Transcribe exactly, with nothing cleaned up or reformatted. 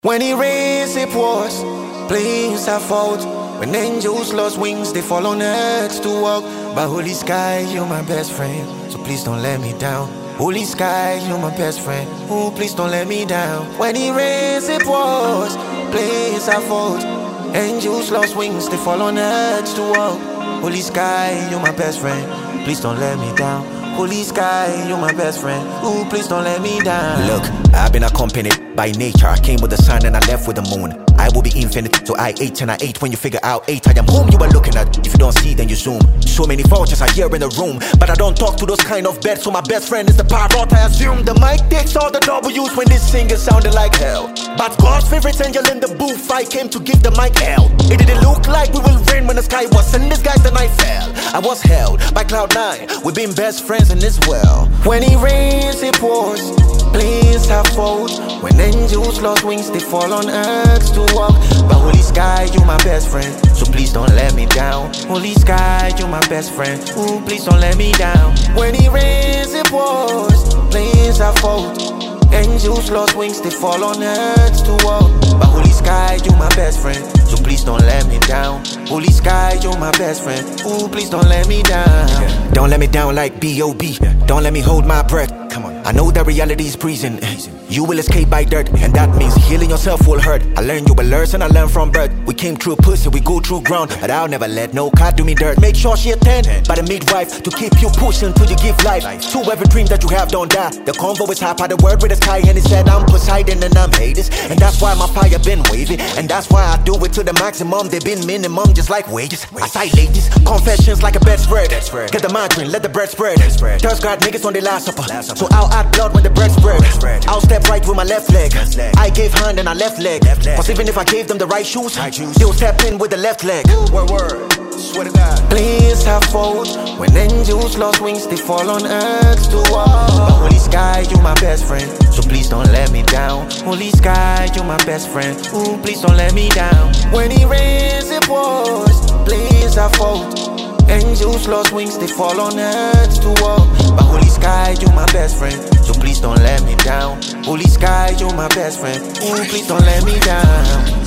When it rains, it pours, planes are fault. When angels lost wings, they fall on earth to walk. But holy sky, you're my best friend, so please don't let me down. Holy sky, you're my best friend, oh please don't let me down. When it rains, it pours, planes are fault. Angels lost wings, they fall on earth to walk. Holy sky, you're my best friend, please don't let me down. Holy sky, you're my best friend, ooh, please don't let me down. Look, I've been accompanied by nature. I came with the sun and I left with the moon. I will be infinite, so I ate and I ate. When you figure out eight, I am whom you are looking at. If you don't see, then you zoom. So many vultures are here in the room, but I don't talk to those kind of beds. So my best friend is the parrot, I assume. The mic takes all the W's when this singer sounded like hell. But God's favorite angel in the booth, I came to give the mic hell. It didn't look like we will rain when the sky was in disguise, the night fell. I was held by cloud nine, we've been best friends in this well. When it rains, it pours, planes have fault. When angels lost wings, they fall on earth to walk. But holy sky, you're my best friend, so please don't let me down. Holy sky, you're my best friend, ooh, please don't let me down. When it rains, it pours, planes have fault. Angels lost wings, they fall on earth to walk. But holy sky, you're my best friend, so please don't let me down. Holy sky, you're my best friend, ooh, please don't let me down. Don't let me down like B O B, don't let me hold my breath. Come on, I know that reality is prison. You will escape by dirt, and that means healing yourself will hurt. I learned you will learn, and I learned from birth. We came through pussy, we go through ground, but I'll never let no cat do me dirt. Make sure she attend by the midwife to keep you pushing till you give life. To every dream that you have, don't die. The convo is high by the word with the sky, and it said I'm Poseidon and I'm Hades, and that's why my fire been wavy, and that's why I do it to the maximum. They been minimum, just like wages. I cite ladies, confessions like a bedspread. Get the margarine, let the bread spread. Thirst got niggas on the last supper, so I'll add blood when the bread spread. I'll step right with my left leg. I gave hand and I left leg. Cause even if I gave them the right shoes, they'll step in with the left leg. Word, word, swear to God. Planes have fault. When angels lost wings, they fall on earth to walk. But holy sky, you're my best friend, so please don't let me down. Holy sky, you're my best friend, ooh, please don't let me down. When it rains, it pours, planes have fault. Angels lost wings, they fall on earth to walk. But holy sky, you're my best friend, so please don't let me down. Holy sky, you're my best friend, ooh, please don't let me down.